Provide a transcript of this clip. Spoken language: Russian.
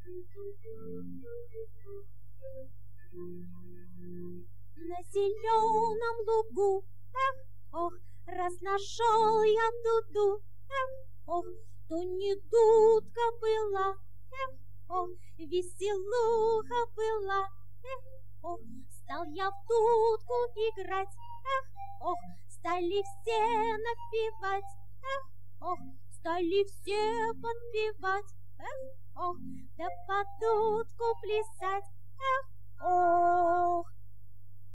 На зеленом лугу, ох, раз нашел я дуду, ох, то не дудка была, ох, веселуха была, ох, стал я в дудку играть, ох, стали все напевать, ох, стали все подпевать, ох, да под дудку плясать, ох.